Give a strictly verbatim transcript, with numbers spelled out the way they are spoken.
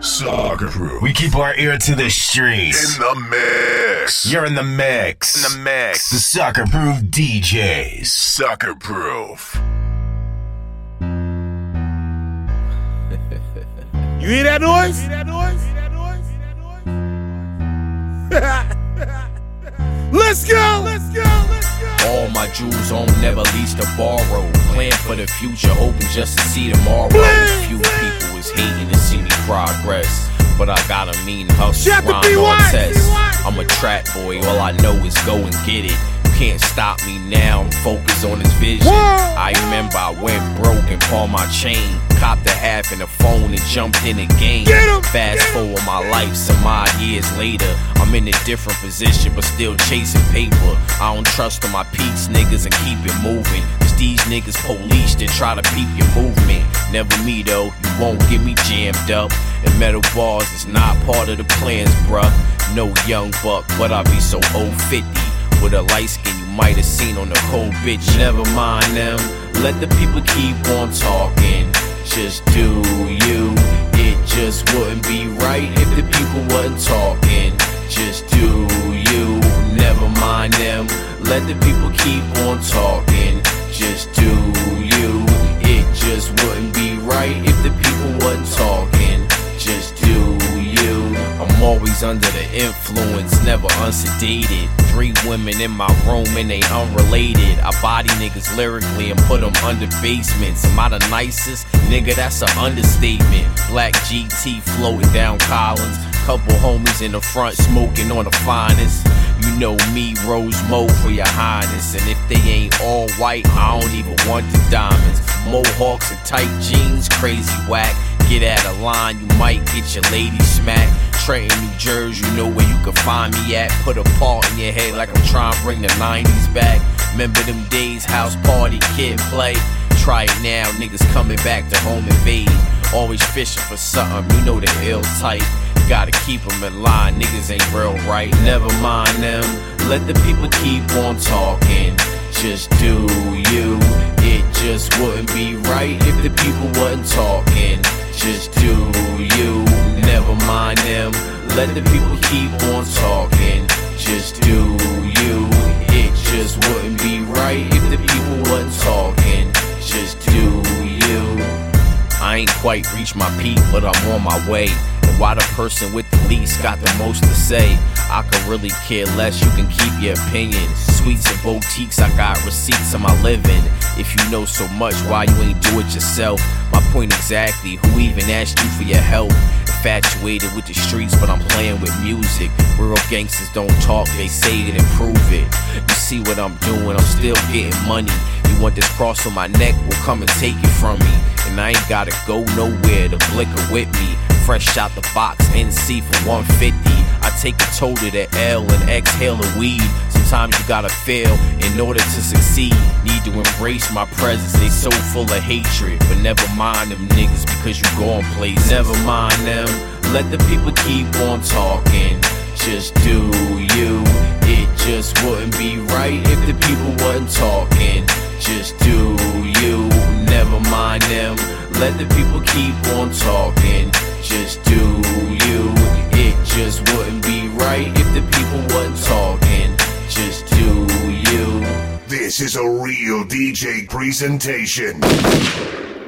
Sucker Proof. We keep our ear to the streets. In the mix. You're in the mix. In the mix. The Sucker Proof D Js. Sucker Proof. You hear that noise? You hear that noise? Let's go! Let's go! Let's go! All my jewels on, never lease to borrow. Plan for the future, hoping just to see tomorrow. Please, Few please. people is hating to see me progress, but I got a mean hustle, Shout to grind B Y, on test. B Y. I'm a trap boy, all I know is go and get it. You can't stop me now, I'm focused on this vision. Whoa. I remember I went broke and pawned my chain. Copped a half in the phone and jumped in the game. Get 'em, Fast get 'em. forward my life some odd years later, I'm in a different position but still chasing paper. I don't trust on my peeps niggas and keep it moving, cause these niggas police that try to peep your movement. Never me though, you won't get me jammed up. And metal bars is not part of the plans, bruh. No young buck, but I be so old fifty. With a light skin you might have seen on the cold bitch. Never mind them, let the people keep on talking. Just do you, it just wouldn't be right if the people wasn't talking. Just do you, never mind them, let the people keep on talking. Just do you, it just wouldn't be right if the people wasn't talking. Just do you. I'm always under the influence, never unsedated. Three women in my room and they unrelated. I body niggas lyrically and put them under basements. Am I the nicest? Nigga, that's an understatement. Black G T floating down Collins. Couple homies in the front smoking on the finest. You know me, Rose Mo for your highness. And if they ain't all white, I don't even want the diamonds. Mohawks and tight jeans, crazy whack. Get out of line, you might get your lady smacked. Trenton, New Jersey, you know where you can find me at. Put a part in your head like I'm trying to bring the nineties back. Remember them days, house party, kid play. Try it now, niggas coming back to home invade. Always fishing for something, you know the ill type. Gotta keep them in line, niggas ain't real right. Never mind them, let the people keep on talking. Just do you, it just wouldn't be right if the people wasn't talking. Just do you, never mind them, let the people keep on talking. Just do you, it just wouldn't be right if the people wasn't talking. Just do you. I ain't quite reached my peak, but I'm on my way. And why the person with the least got the most to say? I could really care less, you can keep your opinions. Sweets and boutiques, I got receipts on my living. If you know so much, why you ain't do it yourself? My point exactly, who even asked you for your help? Infatuated with the streets, but I'm playing with music. Real gangsters don't talk, they say it and prove it. You see what I'm doing, I'm still getting money. You want this cross on my neck, well come and take it from me. And I ain't gotta go nowhere to blicker with me. Fresh out the box, N C for one fifty. I take a toe to the L and exhale the weed. Sometimes you gotta fail in order to succeed. Need to embrace my presence, they so full of hatred. But never mind them niggas because you going places. Never mind them, let the people keep on talking. Just do you, it just wouldn't be right if the people wasn't talking. Just do you, never mind them, let the people keep on talking. Just do you, it just wouldn't be right if the people wasn't talking. Just do you. This is a real D J presentation.